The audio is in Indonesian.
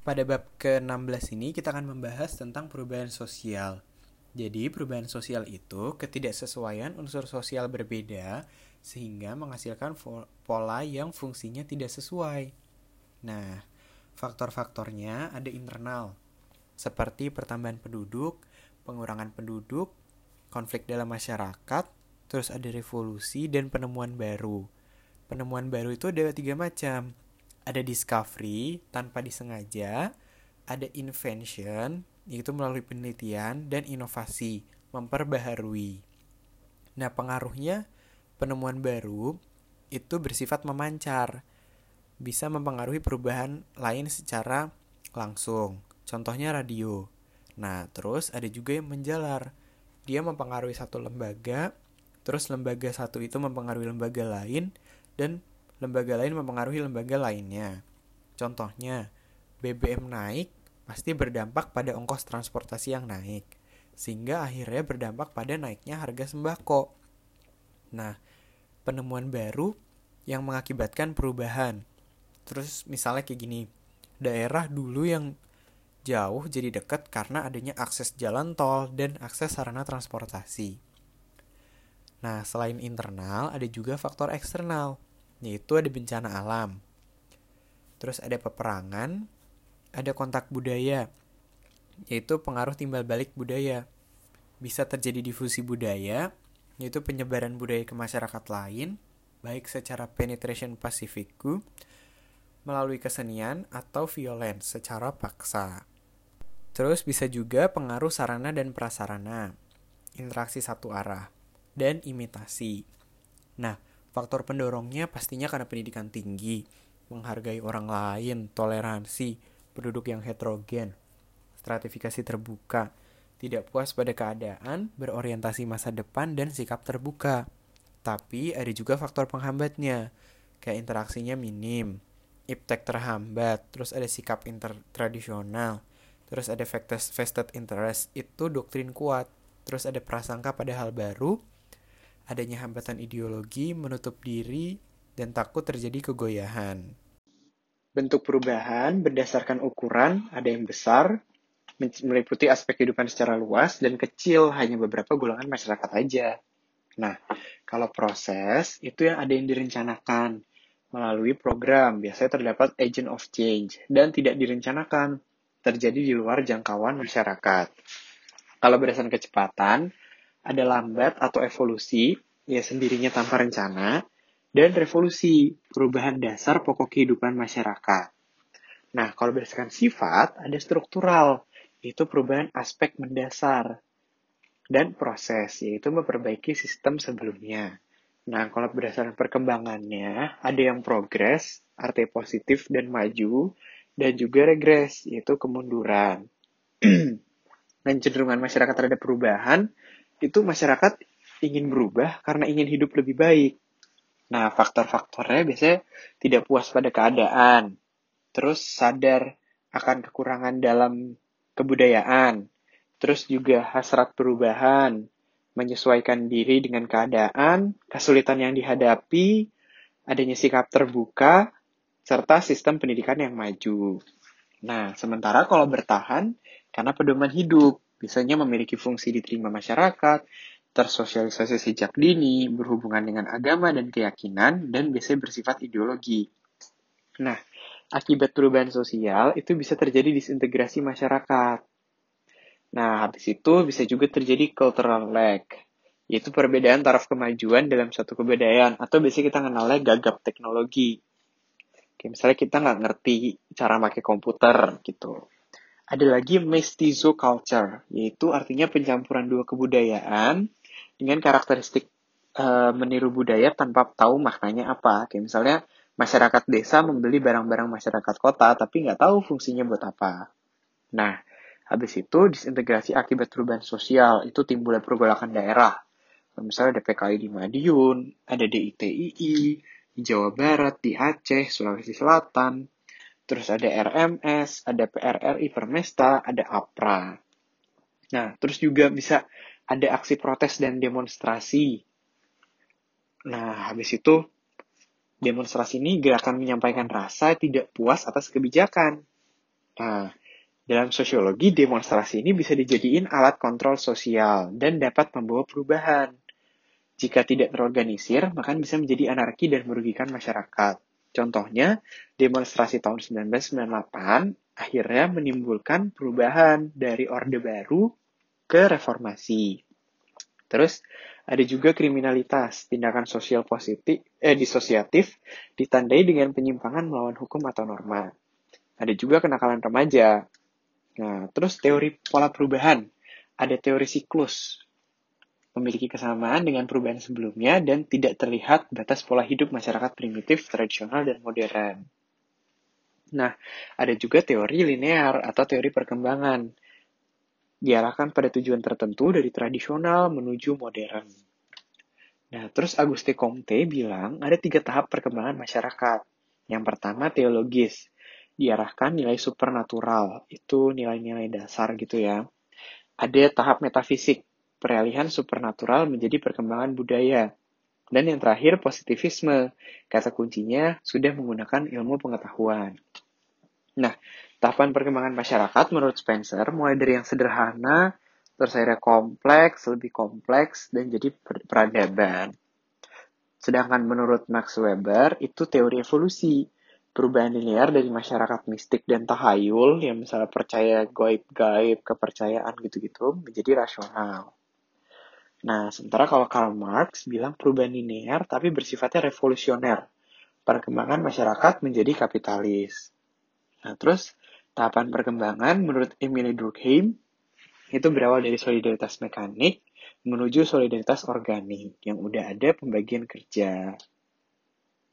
Pada bab ke-16 ini kita akan membahas tentang perubahan sosial. Jadi perubahan sosial itu ketidaksesuaian unsur sosial berbeda sehingga menghasilkan pola yang fungsinya tidak sesuai. Nah, faktor-faktornya ada internal, seperti pertambahan penduduk, pengurangan penduduk, konflik dalam masyarakat, terus ada revolusi dan penemuan baru. Penemuan baru itu ada 3 macam. Ada discovery, tanpa disengaja, ada invention, yaitu melalui penelitian, dan inovasi, memperbaharui. Nah, pengaruhnya penemuan baru itu bersifat memancar, bisa mempengaruhi perubahan lain secara langsung. Contohnya radio. Nah, terus ada juga yang menjalar. Dia mempengaruhi satu lembaga, terus lembaga satu itu mempengaruhi lembaga lain, dan lembaga lain mempengaruhi lembaga lainnya. Contohnya, BBM naik pasti berdampak pada ongkos transportasi yang naik, sehingga akhirnya berdampak pada naiknya harga sembako. Nah, penemuan baru yang mengakibatkan perubahan. Terus misalnya kayak gini, daerah dulu yang jauh jadi dekat karena adanya akses jalan tol dan akses sarana transportasi. Nah, selain internal, ada juga faktor eksternal, yaitu ada bencana alam. Terus ada peperangan, ada kontak budaya, yaitu pengaruh timbal balik budaya. Bisa terjadi difusi budaya, yaitu penyebaran budaya ke masyarakat lain, baik secara penetration pacificku, melalui kesenian atau violence secara paksa. Terus bisa juga pengaruh sarana dan prasarana, interaksi satu arah, dan imitasi. Nah, faktor pendorongnya pastinya karena pendidikan tinggi, menghargai orang lain, toleransi, penduduk yang heterogen, stratifikasi terbuka, tidak puas pada keadaan, berorientasi masa depan, dan sikap terbuka. Tapi ada juga faktor penghambatnya, kayak interaksinya minim, iptek terhambat, terus ada sikap tradisional, terus ada vested interest, itu doktrin kuat, terus ada prasangka pada hal baru, adanya hambatan ideologi, menutup diri, dan takut terjadi kegoyahan. Bentuk perubahan berdasarkan ukuran, ada yang besar, meliputi aspek kehidupan secara luas, dan kecil, hanya beberapa golongan masyarakat aja. Nah, kalau proses, itu yang ada yang direncanakan melalui program, biasanya terdapat agent of change, dan tidak direncanakan, terjadi di luar jangkauan masyarakat. Kalau berdasarkan kecepatan, ada lambat atau evolusi, ya sendirinya tanpa rencana, dan revolusi, perubahan dasar pokok kehidupan masyarakat. Nah, kalau berdasarkan sifat, ada struktural, yaitu perubahan aspek mendasar, dan proses, yaitu memperbaiki sistem sebelumnya. Nah, kalau berdasarkan perkembangannya, ada yang progres, arti positif dan maju, dan juga regres, yaitu kemunduran. Dan cenderungan masyarakat terhadap perubahan, itu masyarakat ingin berubah karena ingin hidup lebih baik. Nah, faktor-faktornya biasanya tidak puas pada keadaan, terus sadar akan kekurangan dalam kebudayaan, terus juga hasrat perubahan, menyesuaikan diri dengan keadaan, kesulitan yang dihadapi, adanya sikap terbuka, serta sistem pendidikan yang maju. Nah, sementara kalau bertahan, karena pedoman hidup, biasanya memiliki fungsi diterima masyarakat, tersosialisasi sejak dini, berhubungan dengan agama dan keyakinan, dan biasanya bersifat ideologi. Nah, akibat perubahan sosial itu bisa terjadi disintegrasi masyarakat. Nah, habis itu bisa juga terjadi cultural lag, yaitu perbedaan taraf kemajuan dalam suatu kebudayaan, atau biasanya kita kenalnya gagap teknologi. Kayak misalnya kita nggak ngerti cara pakai komputer gitu. Ada lagi mestizo culture, yaitu artinya pencampuran dua kebudayaan dengan karakteristik meniru budaya tanpa tahu maknanya apa. Kayak misalnya masyarakat desa membeli barang-barang masyarakat kota, tapi nggak tahu fungsinya buat apa. Nah, habis itu disintegrasi akibat perubahan sosial, itu timbulnya pergolakan daerah. Misalnya ada PKI di Madiun, ada DITII, di Jawa Barat, di Aceh, Sulawesi Selatan, terus ada RMS, ada PRRI Permesta, ada APRA. Nah, terus juga bisa ada aksi protes dan demonstrasi. Nah, habis itu demonstrasi ini gerakan menyampaikan rasa tidak puas atas kebijakan. Nah, dalam sosiologi, demonstrasi ini bisa dijadiin alat kontrol sosial dan dapat membawa perubahan. Jika tidak terorganisir, maka bisa menjadi anarki dan merugikan masyarakat. Contohnya, demonstrasi tahun 1998 akhirnya menimbulkan perubahan dari Orde Baru ke reformasi. Terus ada juga kriminalitas, tindakan sosial disosiatif ditandai dengan penyimpangan melawan hukum atau norma. Ada juga kenakalan remaja. Nah, terus teori pola perubahan. Ada teori siklus, memiliki kesamaan dengan perubahan sebelumnya dan tidak terlihat batas pola hidup masyarakat primitif, tradisional, dan modern. Nah, ada juga teori linear atau teori perkembangan. Diarahkan pada tujuan tertentu dari tradisional menuju modern. Nah, terus Auguste Comte bilang ada 3 tahap perkembangan masyarakat. Yang pertama teologis, diarahkan nilai supernatural, itu nilai-nilai dasar gitu ya. Ada tahap metafisik, peralihan supernatural menjadi perkembangan budaya. Dan yang terakhir positivisme, kata kuncinya sudah menggunakan ilmu pengetahuan. Nah, tahapan perkembangan masyarakat menurut Spencer mulai dari yang sederhana, terus akhirnya kompleks, lebih kompleks, dan jadi peradaban. Sedangkan menurut Max Weber, itu teori evolusi. Perubahan linear dari masyarakat mistik dan tahayul, yang misalnya percaya gaib-gaib, kepercayaan gitu-gitu, menjadi rasional. Nah, sementara kalau Karl Marx bilang perubahan linear tapi bersifatnya revolusioner. Perkembangan masyarakat menjadi kapitalis. Nah, terus tahapan perkembangan menurut Emile Durkheim itu berawal dari solidaritas mekanik menuju solidaritas organik yang udah ada pembagian kerja.